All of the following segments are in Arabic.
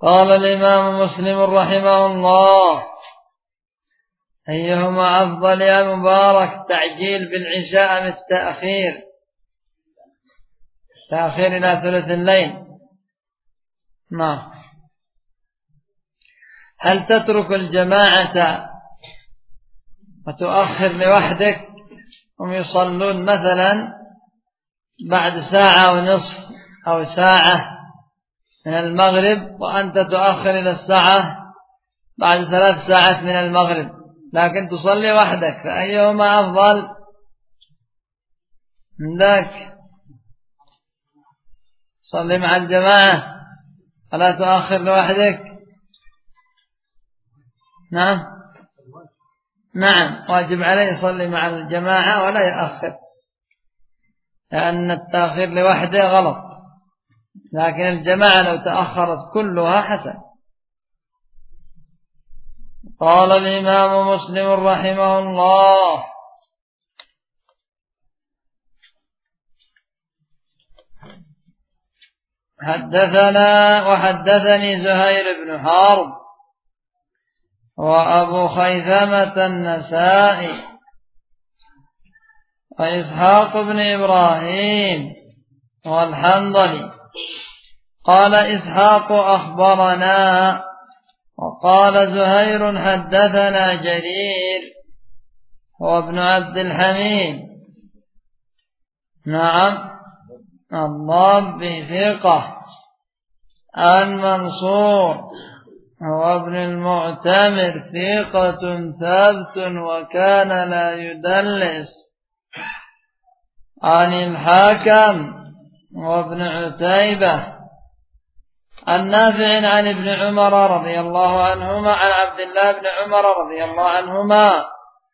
قال الإمام مسلم رحمه الله: أيهما أفضل يا مبارك، تعجيل بالعشاء أم التأخير إلى ثلث الليل؟ نعم. هل تترك الجماعة وتؤخر لوحدك، هم يصلون مثلا بعد ساعة ونصف أو ساعة من المغرب وأنت تؤخر إلى الساعة بعد 3 ساعات من المغرب، لكن تصلي وحدك، فأيهما أفضل عندك؟ صلي مع الجماعة ولا تؤخر لوحدك؟ نعم واجب عليه يصلي مع الجماعة ولا يؤخر، لأن التأخير لوحده غلط، لكن الجماعة لو تأخرت كلها حسن. قال الإمام مسلم رحمه الله: وحدثني زهير بن حرب وأبو خيثمة النسائي وإسحاق بن إبراهيم والحنظلي. قال إسحاق: أخبرنا. وقال زهير: حدثنا جرير هو ابن عبد الحميد، نعم، الضبي ثقة، عن منصور هو ابن المعتمر ثقة ثابت وكان لا يدلس، عن الحاكم وابن عتيبة عن نافع عن ابن عمر رضي الله عنهما عن عبد الله بن عمر رضي الله عنهما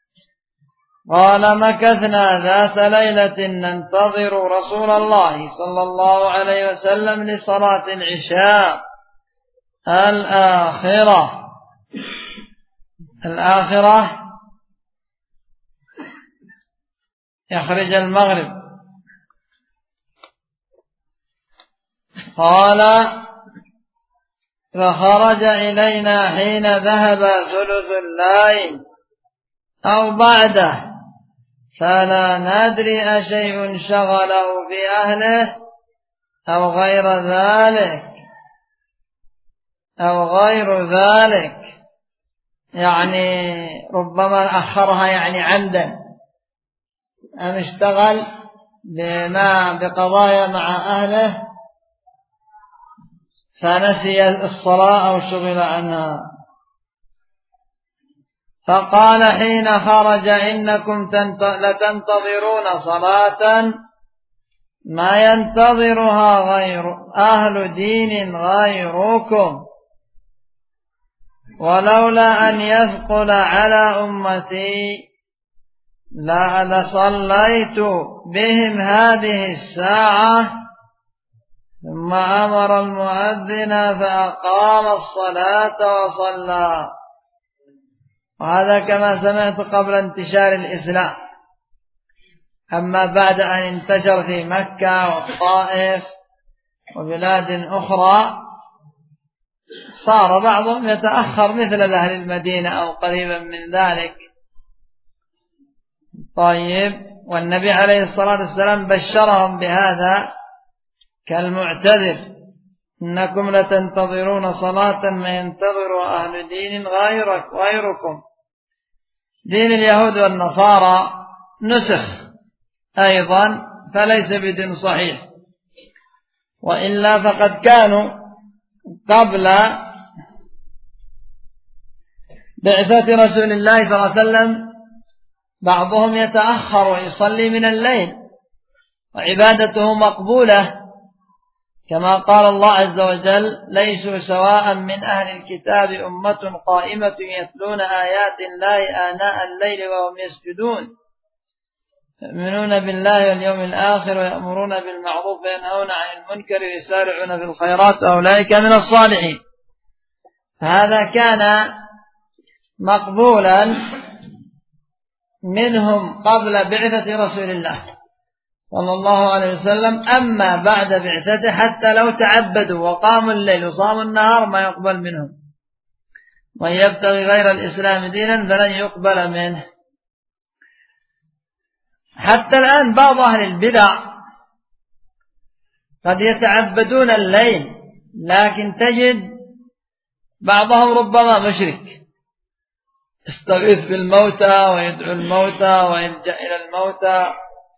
قال: مكثنا ذات ليلة ننتظر رسول الله صلى الله عليه وسلم لصلاة العشاء الآخرة يخرج المغرب. قال: فخرج إلينا حين ذهب ثلث الليل أو بعده، فلا ندري أشيء شغله في أهله أو غير ذلك، يعني ربما أخرها يعني عمدا، أم اشتغل بقضايا مع أهله فنسي الصلاة أو شغل عنها. فقال حين خرج: إنكم لتنتظرون صلاة ما ينتظرها غير أهل دين غيركم، ولولا أن يثقل على أمتي لصليت بهم هذه الساعة. ثم أمر المؤذن فأقام الصلاة وصلى. وهذا كما سمعت قبل انتشار الإسلام، أما بعد أن انتشر في مكة والطائف وبلاد أخرى صار بعضهم يتأخر مثل أهل المدينة أو قريبا من ذلك. طيب، والنبي عليه الصلاة والسلام بشرهم بهذا كالمعتذر: إنكم لتنتظرون صلاة ما ينتظر أهل دين غيركم. دين اليهود والنصارى نسخ أيضا، فليس بدين صحيح، وإلا فقد كانوا قبل بعثة رسول الله صلى الله عليه وسلم بعضهم يتأخر ويصلي من الليل وعبادته مقبولة، كما قال الله عز وجل: ليسوا سواء من أهل الكتاب أمة قائمة يتلون آيات الله آناء الليل وهم يسجدون يؤمنون بالله واليوم الآخر ويأمرون بالمعروف وينهون عن المنكر ويسارعون في الخيرات أولئك من الصالحين. فهذا كان مقبولا منهم قبل بعثة رسول الله صلى الله عليه وسلم: أما بعد بعثته حتى لو تعبدوا وقاموا الليل وصاموا النهار ما يقبل منهم، من يبتغي غير الإسلام دينا فلن يقبل منه. حتى الآن بعض أهل البدع قد يتعبدون الليل، لكن تجد بعضهم ربما مشرك، يستغيث بالموتى ويدعو الموتى ويلجأ إلى الموتى،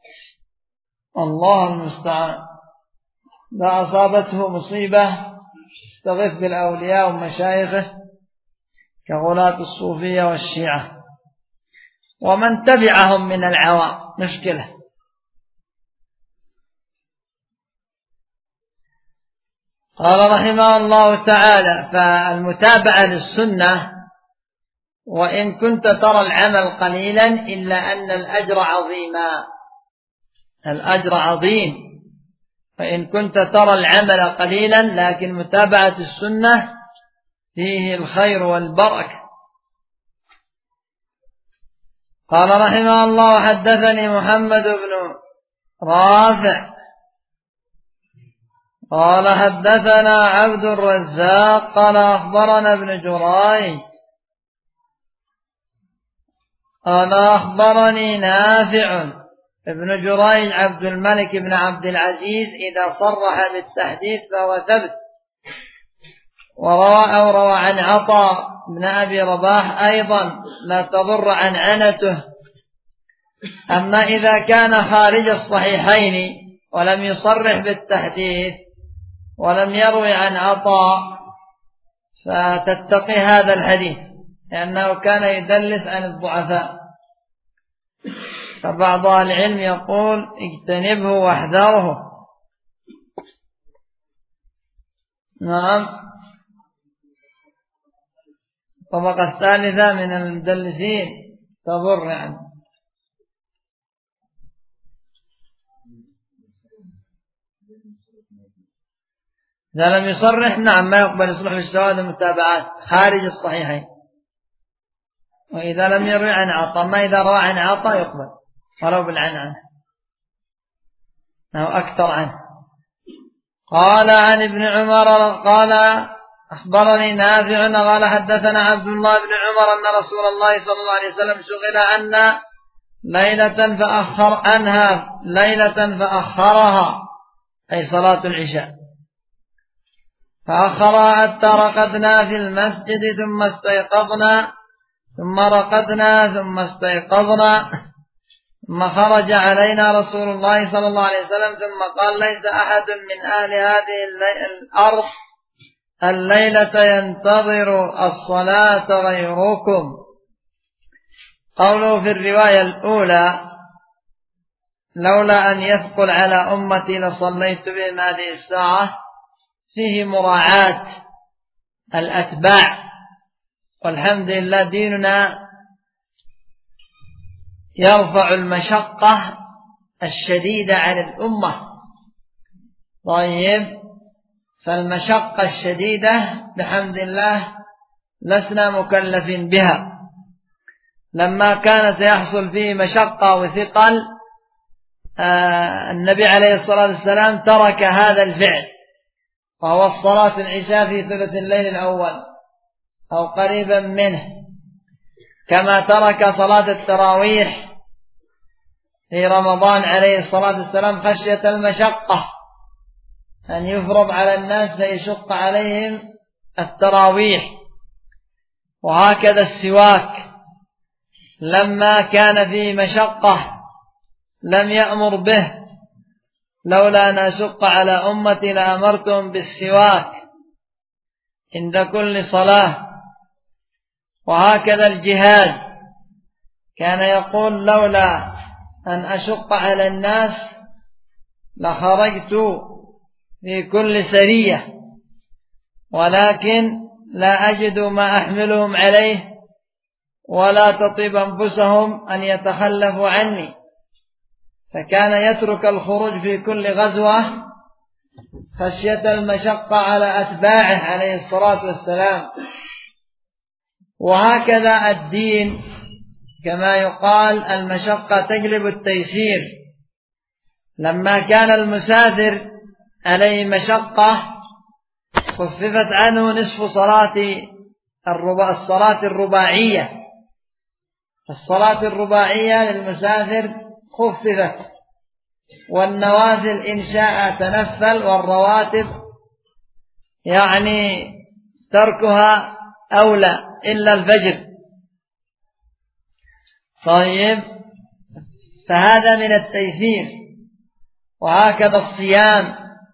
الله المستعان. إذا أصابته مصيبة يستغيث بالأولياء ومشايخه كغلاة الصوفية والشيعة ومن تبعهم من العوام. مشكلة. قال رحمه الله تعالى: فالمتابعة للسنة وإن كنت ترى العمل قليلا إلا أن الأجر عظيما. الأجر عظيم، فإن كنت ترى العمل قليلا لكن متابعة السنة فيه الخير والبركة. قال رحمه الله: حدثني محمد بن رافع قال حدثنا عبد الرزاق قال أخبرنا ابن جريج قال أخبرني نافع. ابن جريج عبد الملك بن عبد العزيز إذا صرح بالتحديث فهو ثبت، وروى عن عطاء بن أبي رباح أيضا لا تضر عنعنته. أما إذا كان خارج الصحيحين ولم يصرح بالتحديث ولم يروي عن عطاء فتتقي هذا الحديث، لأنه كان يدلس عن الضعفاء. فبعض أهل العلم يقول: اجتنبه واحذره. نعم. الطبقة الثالثة من المدلسين تضر يعني. إذا لم يصرح نعم ما يقبل يصلح بالشواهد والمتابعات خارج الصحيحين. وإذا لم يروي عن عطاء، ما إذا روى عن عطاء يقبل ولو بالعنعنة أو أكثر عنه. قال عن ابن عمر قال أخبرني نافع قال حدثنا عبد الله بن عمر أن رسول الله صلى الله عليه وسلم شغل عنا ليلة فأخرها، أي صلاة العشاء، فأخرها حتى رقدنا في المسجد ثم استيقظنا ثم رقدنا ثم استيقظنا، ثم خرج علينا رسول الله صلى الله عليه وسلم ثم قال: ليس أحد من أهل هذه الأرض الليلة ينتظر الصلاة غيركم. قوله في الرواية الأولى: لولا أن يثقل على أمتي لصليت بهم هذه الساعة، فيه مراعاة الأتباع، والحمد لله ديننا يرفع المشقة الشديدة عن الأمة. طيب، فالمشقة الشديدة بحمد الله لسنا مكلفين بها. لما كان سيحصل فيه مشقة وثقل النبي عليه الصلاة والسلام ترك هذا الفعل، وهو الصلاة العشاء في ثلث الليل الأول أو قريبا منه، كما ترك صلاة التراويح في رمضان عليه الصلاة والسلام خشية المشقة أن يفرض على الناس فيشق عليهم التراويح. وهكذا السواك لما كان فيه مشقة لم يأمر به، لولا أن أشق على أمتي لأمرتهم بالسواك عند كل صلاة. وهكذا الجهاد كان يقول: لولا أن أشق على الناس لخرجت في كل سرية، ولكن لا أجد ما أحملهم عليه ولا تطيب أنفسهم أن يتخلفوا عني، فكان يترك الخروج في كل غزوة خشية المشقة على أتباعه عليه الصلاة والسلام. وهكذا الدين كما يقال: المشقة تجلب التيسير. لما كان المسافر عليه مشقة خففت عنه نصف الصلاة الرباعية. الصلاة الرباعية للمسافر خففت، والنوافل إن شاء تنفل، والرواتب يعني تركها أولى إلا الفجر. طيب، فهذا من التيسير. وهكذا الصيام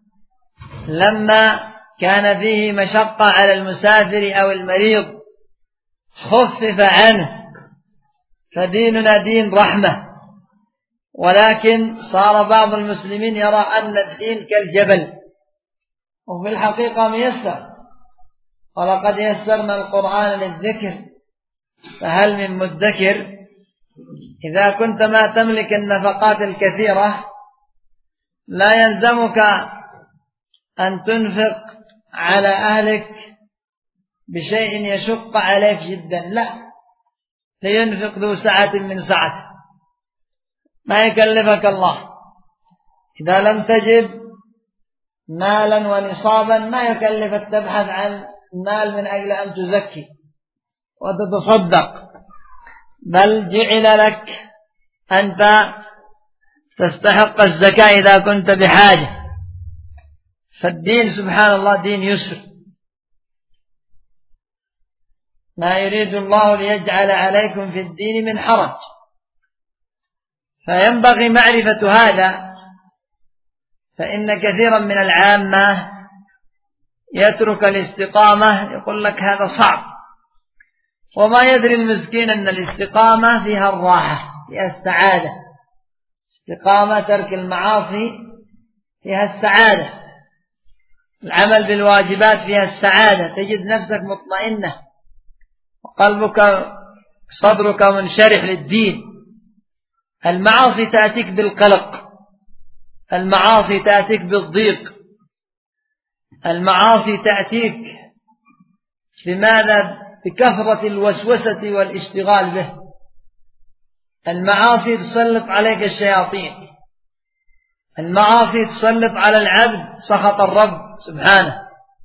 لما كان فيه مشقة على المسافر أو المريض خفف عنه، فديننا دين رحمة. ولكن صار بعض المسلمين يرى أن الدين كالجبل، وفي الحقيقة ميسر. ولقد يسرنا القرآن للذكر فهل من مدكر. إذا كنت ما تملك النفقات الكثيرة لا يلزمك أن تنفق على أهلك بشيء يشق عليك جدا، لا، لينفق ذو سعة من سعته، ما يكلفك الله. إذا لم تجد مالا ونصابا ما يكلفك تبحث عن مال من أجل أن تزكي وتتصدق، بل جعل لك أنت تستحق الزكاة إذا كنت بحاجة. فالدين سبحان الله دين يسر، ما يريد الله ليجعل عليكم في الدين من حرج. فينبغي معرفة هذا، فإن كثيرا من العامة يترك الاستقامة، يقول لك هذا صعب، وما يدري المسكين أن الاستقامة فيها الراحة، فيها السعادة. استقامة ترك المعاصي فيها السعادة، العمل بالواجبات فيها السعادة، تجد نفسك مطمئنة وقلبك صدرك منشرح للدين. المعاصي تأتيك بالقلق، المعاصي تأتيك بالضيق، المعاصي تأتيك بماذا؟ بكثرة الوسوسة والاشتغال به. المعاصي تسلط عليك الشياطين، المعاصي تسلط على العبد سخط الرب سبحانه.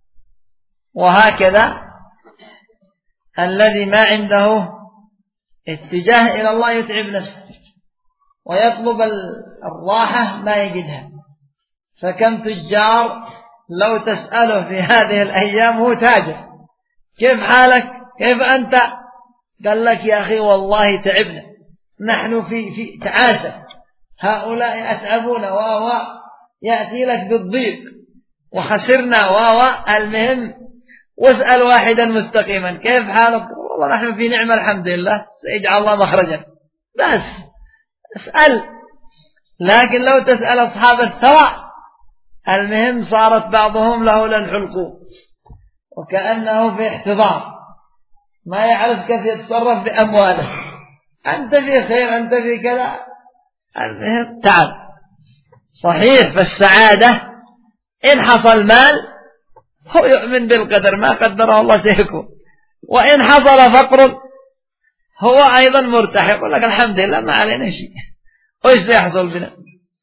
وهكذا الذي ما عنده اتجاه إلى الله يتعب نفسه ويطلب الراحة ما يجدها. فكم تجار لو تسأله في هذه الأيام هو تاجر، كيف حالك؟ كيف أنت؟ قال لك يا أخي والله تعبنا، نحن في تعاسة، هؤلاء أتعبونا يأتي لك بالضيق وخسرنا المهم. واسأل واحدا مستقيما كيف حالك؟ والله نحن في نعمة الحمد لله، سيجعل الله مخرجا. بس اسأل. لكن لو تسأل أصحاب الثراء المهم صارت بعضهم له للحلقوم، وكأنه في احتضار، ما يعرف كيف يتصرف بأمواله. أنت في خير، أنت في كذا، المهم تعب. صحيح، فالسعادة إن حصل مال هو يؤمن بالقدر، ما قدره الله سيكون، وإن حصل فقر هو أيضا مرتاح، يقول لك الحمد لله ما علينا شيء، وإيش سيحصل بنا؟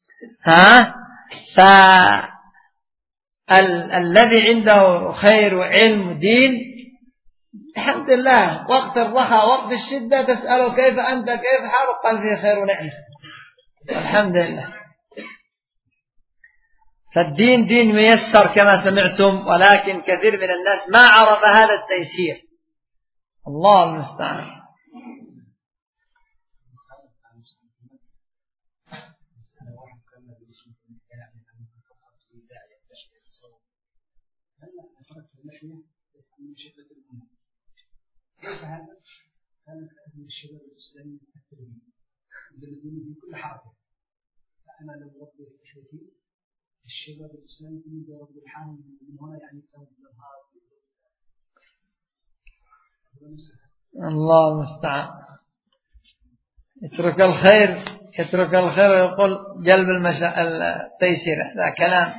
فالذي عنده خير وعلم ودين الحمد لله، وقت الرخاء وقت الشدة تسأله كيف أنت كيف حالك؟ قال فيه خير ونعمة الحمد لله. فالدين دين ميسر كما سمعتم، ولكن كثير من الناس ما عرف هذا التيسير. الله المستعان. كيف هذا؟ كانت من الشباب الإسلامي التربية الذين في كل حركة. فأنا لو ربي الحديث الشباب الإسلامي من رب الحال من هنا يعني كان النهار. الله المستعان. اترك الخير، اترك الخير ويقول جلب التيسير، هذا كلام.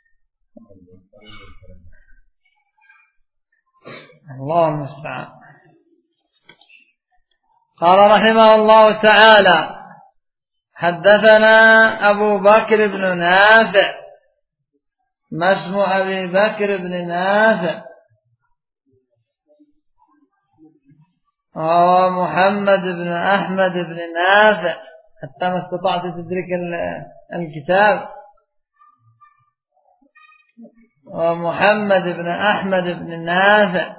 الله المستعان. قال رحمه الله تعالى: حدثنا أبو بكر بن نافع. ما اسم أبي بكر بن نافع؟ هو محمد بن أحمد بن نافع، حتى ما استطعت تدرك الكتاب. ومحمد بن أحمد بن نافع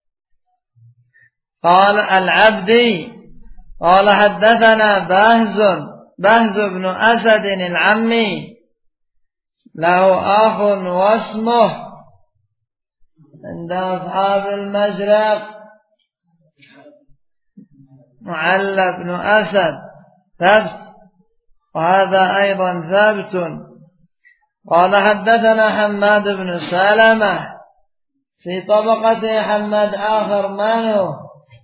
قال العبدي قال حدثنا بهز بن أسد العمي، له أخ واسمه عند أصحاب المشرق معل بن أسد ثبت، وهذا أيضا ثبت. قال حدثنا حماد بن سلمة، في طبقة حماد آخر من هو؟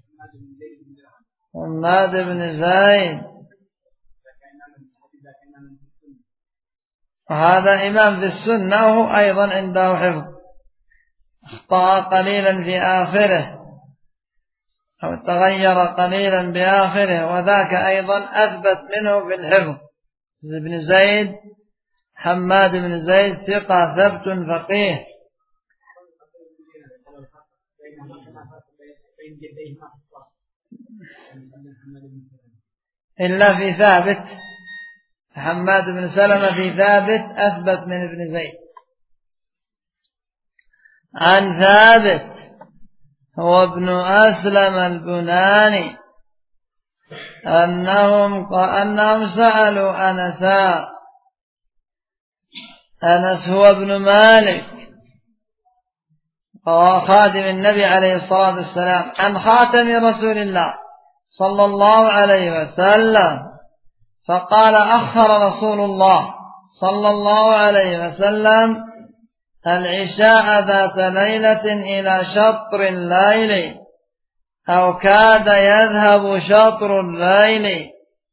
حماد بن زيد، وهذا إمام في السنة، وهو أيضا عنده حفظ، أخطأ قليلا في آخره أو تغير قليلا بآخره، وذاك أيضا أثبت منه في الحفظ. ابن زيد حماد بن زيد ثقة ثبت فقيه. إلا في ثابت، حماد بن سلمة في ثابت أثبت من ابن زيد. عن ثابت هو ابن أسلم البناني أنهم سألوا أنس هو ابن مالك خادم النبي عليه الصلاة والسلام عن خاتم رسول الله صلى الله عليه وسلم، فقال أخر رسول الله صلى الله عليه وسلم العشاء ذات ليلة إلى شطر الليل أو كاد يذهب شطر الليل،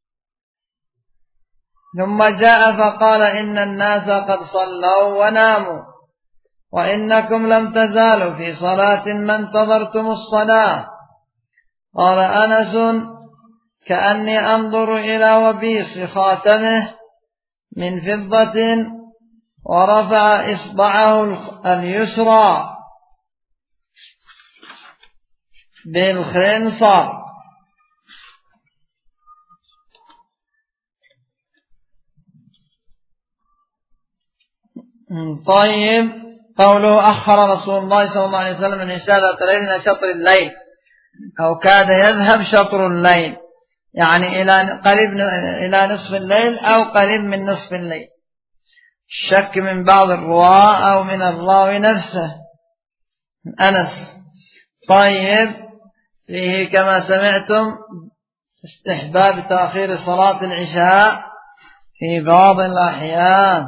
ثم جاء فقال إن الناس قد صلوا وناموا وإنكم لم تزالوا في صلاة ما انتظرتم الصلاة. قال أنس كأني أنظر إلى وبيص خاتمه من فضة ورفع إصبعه اليسرى بالخنصر. طيب، قوله أخر رسول الله صلى الله عليه وسلم العشاء ذات ليل إلى شطر الليل أو كاد يذهب شطر الليل، يعني إلى نصف الليل أو قريب من نصف الليل. الشك من بعض الرواة أو من الراوي نفسه أنس. طيب، فيه كما سمعتم استحباب تأخير صلاة العشاء في بعض الأحيان.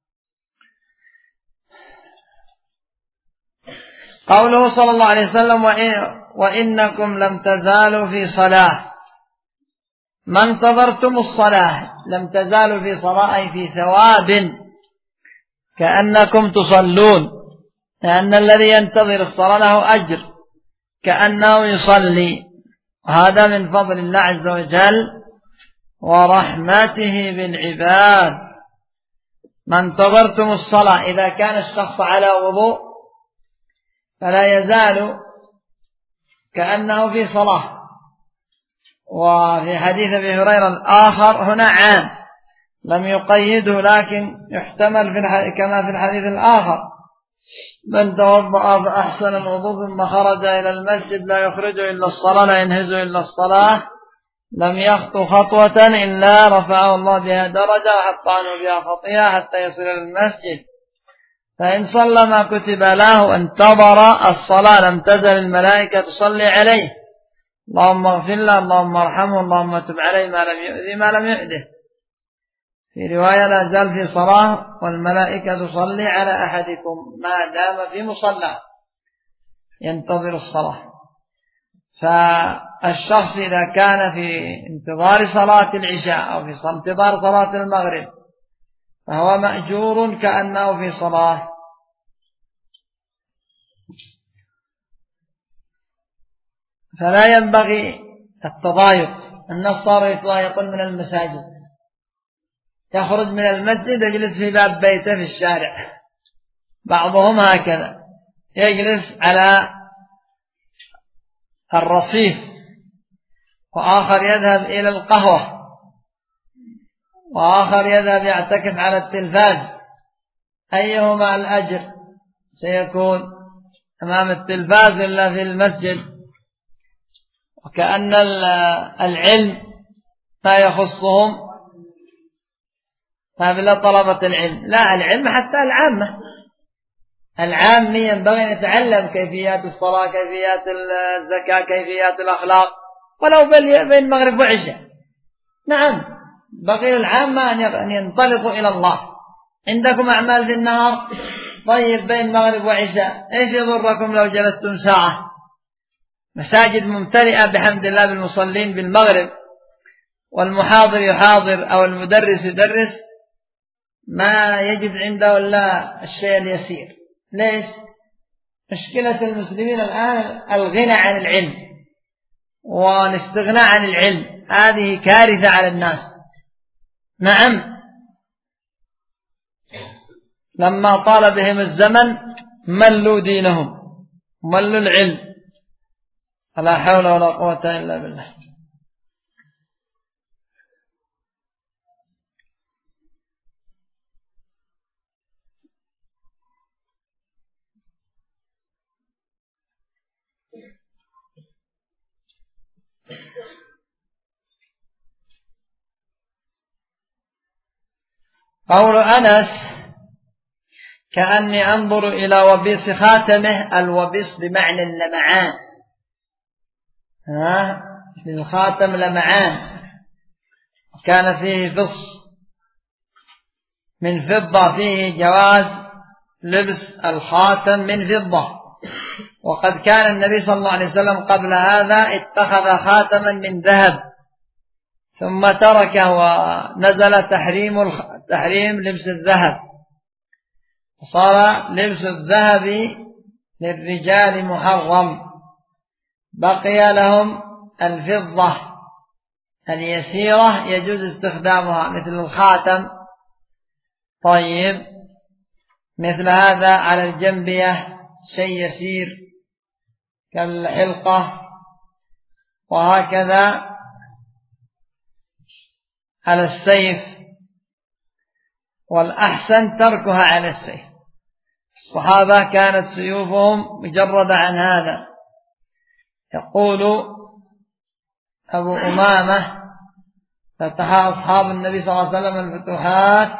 قوله صلى الله عليه وسلم وإنكم لم تزالوا في صلاة، ما انتظرتم الصلاة، لم تزالوا في صلاة أي في ثواب، كأنكم تصلون، لأن الذي ينتظر الصلاة له أجر كأنه يصلي، وهذا من فضل الله عز وجل ورحمته بالعباد. ما انتظرتم الصلاة، إذا كان الشخص على وضوء فلا يزال كأنه في صلاة. وفي حديث أبي هريرة الآخر هنا عام لم يقيده، لكن يحتمل كما في الحديث الآخر من توضأ فأحسن الوضوء ثم خرج إلى المسجد لا يخرج إلا الصلاة لا ينهز إلا الصلاة لم يخطو خطوة إلا رفعه الله بها درجة وحط عنه بها خطيئة حتى يصل إلى المسجد. فإن صلى ما كتب له انتظر الصلاة لم تزل الملائكة تصلي عليه، اللهم اغفر له، اللهم ارحمه، اللهم تب عليه ما لم يؤذي ما لم يحدث. في رواية لا زال في صلاة والملائكة تصلي على أحدكم ما دام في مصلى ينتظر الصلاة. فالشخص إذا كان في انتظار صلاة العشاء أو في انتظار صلاة المغرب فهو مأجور كأنه في صلاة. فلا ينبغي التضايق، الناس صاروا يتضايقون من المساجد يخرج من المسجد يجلس في باب بيته في الشارع، بعضهم هكذا يجلس على الرصيف، وآخر يذهب إلى القهوة، وآخر يذهب يعتكف على التلفاز. أيهما الأجر سيكون أمام التلفاز إلا في المسجد؟ وكأن العلم لا يخصهم، فبلا طلبة العلم. لا، العلم حتى العامة، العام ينبغي أن يتعلم كيفيات الصلاة، كيفيات الزكاة، كيفيات الأخلاق، ولو بين مغرب وعشاء. نعم، بقي العامة أن ينطلقوا إلى الله. عندكم أعمال في النهار، طيب بين مغرب وعشاء إيش يضركم لو جلستم ساعة؟ مساجد ممتلئة بحمد الله بالمصلين بالمغرب، والمحاضر يحاضر أو المدرس يدرس، ما يجد عنده إلا الشيء اليسير. ليش؟ مشكلة المسلمين الآن الغنى عن العلم والاستغناء عن العلم، هذه كارثة على الناس. نعم، لما طال بهم الزمن ملوا دينهم، ملوا العلم. لا حول ولا قوة إلا بالله. قول أنس: كأني أنظر إلى وبيص خاتمه. الوبيص بمعنى اللمعان، في الخاتم لمعان، كان فيه فص من فضة، فيه جواز لبس الخاتم من فضة. وقد كان النبي صلى الله عليه وسلم قبل هذا اتخذ خاتما من ذهب ثم تركه، ونزل تحريم لبس الذهب، صار لبس الذهب للرجال محرم، بقي لهم الفضة اليسيرة يجوز استخدامها مثل الخاتم. طيب، مثل هذا على الجنبية شيء يسير كالحلقة، وهكذا على السيف، والأحسن تركها على السيف. الصحابة كانت سيوفهم مجردة عن هذا. يقول أبو أمامة: فتح أصحاب النبي صلى الله عليه وسلم الفتوحات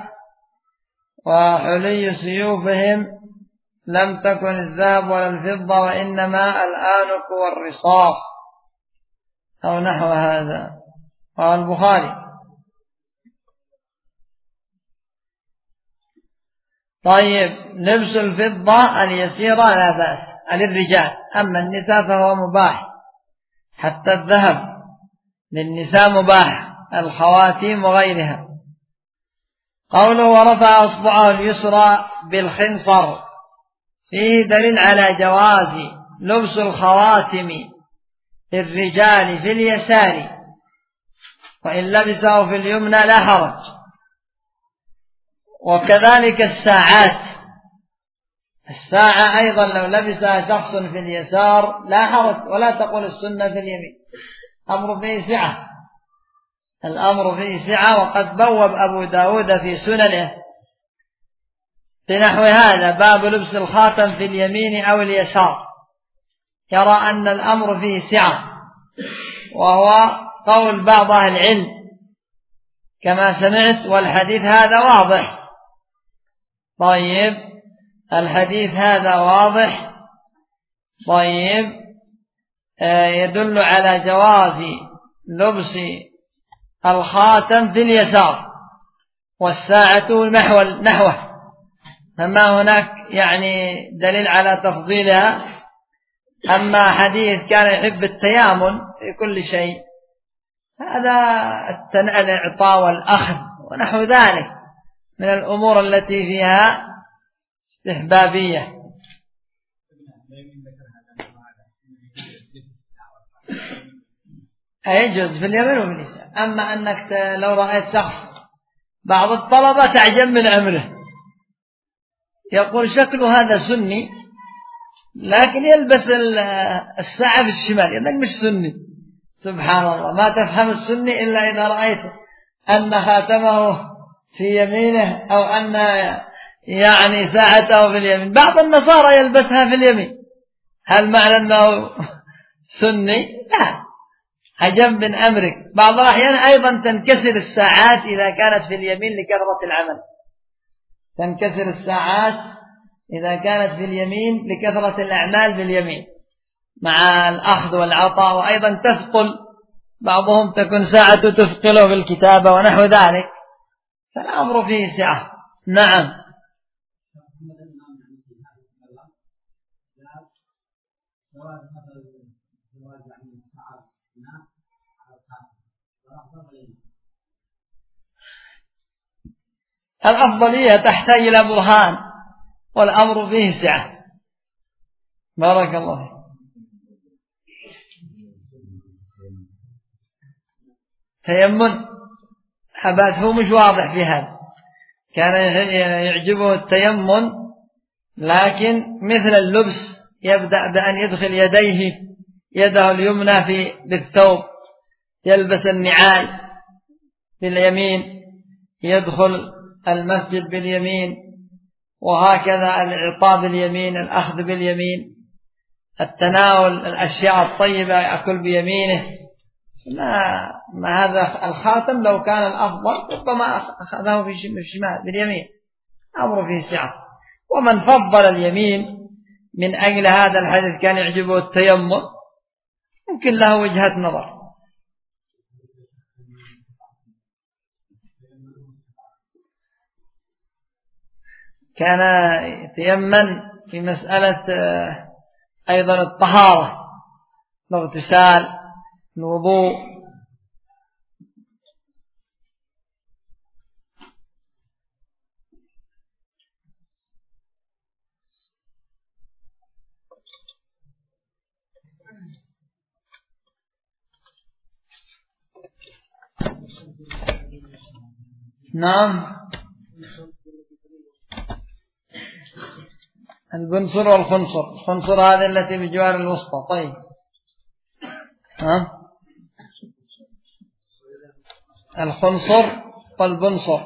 وحلي سيوفهم لم تكن الذهب ولا الفضة، وإنما الآنك والرصاص، أو نحو هذا. رواه البخاري. طيب، لبس الفضة اليسيرة لا بأس للرجال، أما النساء فهو مباح، حتى الذهب للنساء مباح، الخواتيم وغيرها. قوله: ورفع أصبعه اليسرى بالخنصر، فيه دليل على جواز لبس الخواتم للرجال في اليسار، وإن لبسه في اليمنى لا حرج. وكذلك الساعة أيضا لو لبسها شخص في اليسار لا حرج، ولا تقول السنة في اليمين. أمر فيه سعة، الأمر فيه سعة. وقد بوب أبو داود في سننه بنحو هذا: باب لبس الخاتم في اليمين أو اليسار، يرى أن الأمر فيه سعة، وهو قول بعض أهل العلم كما سمعت، والحديث هذا واضح. طيب، الحديث هذا واضح، طيب، يدل على جواز لبس الخاتم في اليسار، والساعة نحوه، فما هناك يعني دليل على تفضيلها. أما حديث كان يحب التيامن في كل شيء، هذا الإعطاء والأخذ ونحو ذلك من الأمور التي فيها استحبابية. يجوز في اليمين وفي اليسار. أما أنك لو رأيت شخص بعض الطلبة تعجب من أمره، يقول شكله هذا سني لكن يلبس الساعة بالشمال، يقول مش سني. سبحان الله، ما تفهم السني إلا إذا رأيت أن خاتمه في يمينه أو أن يعني ساعته في اليمين. بعض النصارى يلبسها في اليمين، هل معنى أنه سني؟ لا، عجب من أمرك. بعض الأحيان أيضا تنكسر الساعات إذا كانت في اليمين لكثرة العمل، تنكسر الساعات إذا كانت في اليمين لكثرة الأعمال باليمين مع الأخذ والعطاء، وأيضا تثقل، بعضهم تكون ساعة تثقله بالكتابة ونحو ذلك، فالأمر فيه سعة. نعم. الأفضلية تحتاج إلى برهان، والأمر فيه سعة. بارك الله فيك. تيمم حباس هو مش واضح في هذا، كان يعجبه التيمم لكن مثل اللبس يبدأ بأن يدخل يده اليمنى بالثوب، يلبس النعال باليمين، يدخل المسجد باليمين، وهكذا الإعطاء باليمين، الأخذ باليمين، التناول الأشياء الطيبة يأكل بيمينه. ما هذا الخاتم لو كان الأفضل ربما أخذه في الشمال باليمين، أمر فيه سعة. ومن فضل اليمين من أجل هذا الحديث كان يعجبه التيمم، ممكن له وجهة نظر. كان يتيمم في مسألة أيضا الطهارة، الاغتسال، الوضوء. نعم. البنصر والخنصر، الخنصر هذه التي بجوار الوسطى. طيب، الخنصر والبنصر.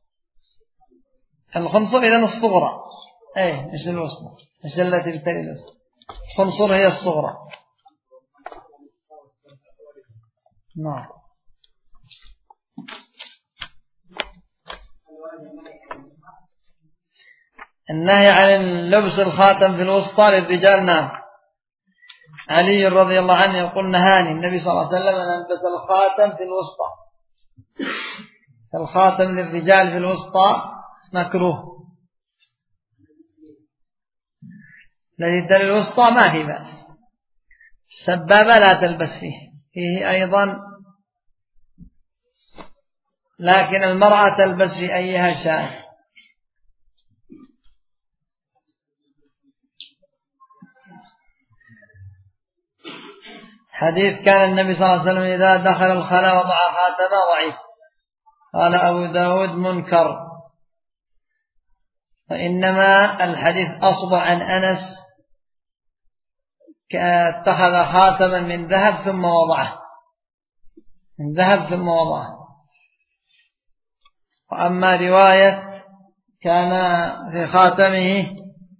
الخنصر إذن الصغرى، مش الوسطى، مش التي تلي الوسطى. الخنصر هي الصغرى. نعم. النهي عن لبس الخاتم في الوسطى للرجال. نعم. علي رضي الله عنه يقول نهاني النبي صلى الله عليه وسلم أن ألبس الخاتم في الوسطى. الخاتم للرجال في الوسطى مكروه، الذي يدل الوسطى ما في بأس. السبابة لا تلبس فيه أيضا، لكن المرأة تلبس في أيها شاء. حديث كان النبي صلى الله عليه وسلم إذا دخل الخلاء وضع خاتمه ضعيف. قال أبو داود منكر، فإنما الحديث أصبح عن أنس اتخذ خاتما من ذهب ثم وضعه، من ذهب ثم وضعه. وأما رواية كان في خاتمه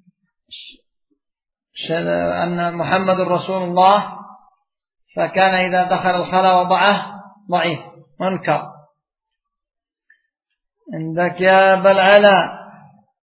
أن محمد رسول الله، فكان إذا دخل الخلاء وضعه ضعيف منكر. عندك يا أبا العلاء